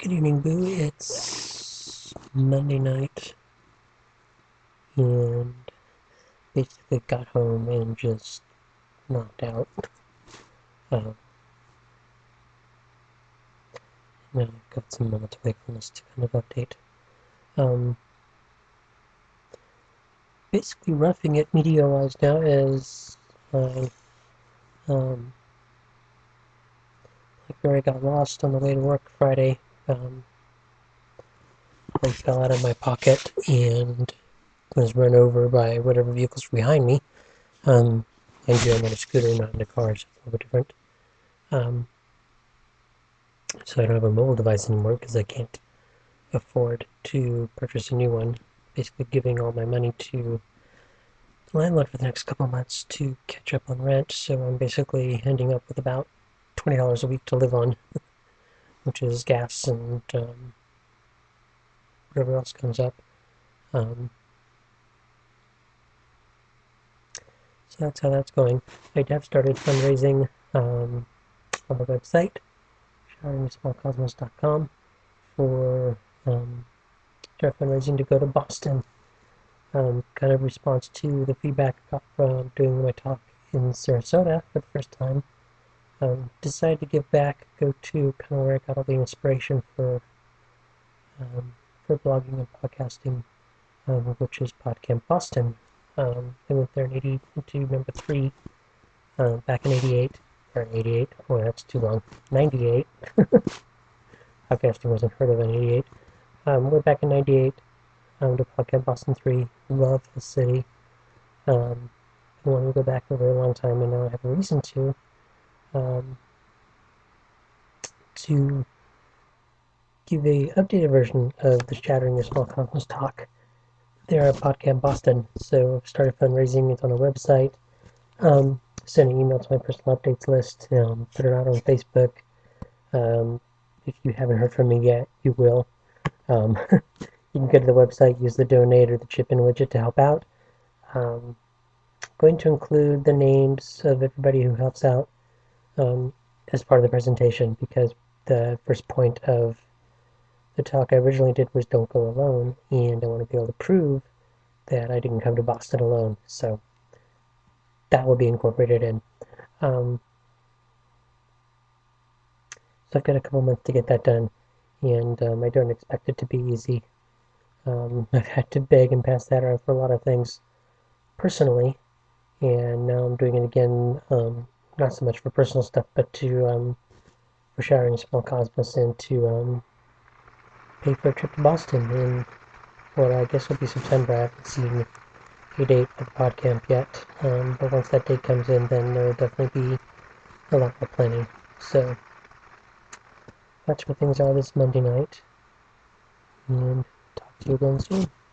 Good evening, Boo. It's Monday night, and basically got home and just knocked out. Uh, now I've got some moments of wakefulness to kind of update. Um, Basically roughing it media-wise now as I, um, like where I got lost on the way to work Friday. I fell out of my pocket and was run over by whatever vehicles were behind me. Mind you, I'm on a scooter, not in a car, so it's a little bit different. Um, so I don't have a mobile device anymore because I can't afford to purchase a new one. Basically giving all my money to the landlord for the next couple of months to catch up on rent. So I'm basically ending up with about $20 a week to live on, which is gas and whatever else comes up. Um, so that's how that's going. I have started fundraising on the website, showeringthesmallcosmos.com, for start fundraising to go to Boston. Kind of response to the feedback I got from doing my talk in Sarasota for the first time. Decided to give back, go to kind of where I got all the inspiration for blogging and podcasting, which is PodCamp Boston. I went there into number 3 back in 88, or 88, oh that's too long, 98. Podcasting wasn't heard of in 88. Went back in 98 to PodCamp Boston 3, love the city. I wanted to go back for a very long time, and now I have a reason um, to give a updated version of the Shattering Your Small Cosmos talk there at PodCamp Boston. So I've started fundraising. It's on a website. Sending email to my personal updates list. Put it out on Facebook. If you haven't heard from me yet, you will. You can go to the website, use the donate or the chip in widget to help out. Um, going to include the names of everybody who helps out as part of the presentation because the first point of the talk I originally did was don't go alone, and I want to be able to prove that I didn't come to Boston alone. So that will be incorporated in. Um, so I've got a couple months to get that done, and I don't expect it to be easy. I've had to beg and pass that around for a lot of things personally, and now I'm doing it again, not so much for personal stuff, but for Shattering Small Cosmos and to pay for a trip to Boston in what I guess will be September. I haven't seen a date for the PodCamp yet, but once that date comes in, then there will definitely be a lot more planning. So that's where things are this Monday night, and talk to you again soon.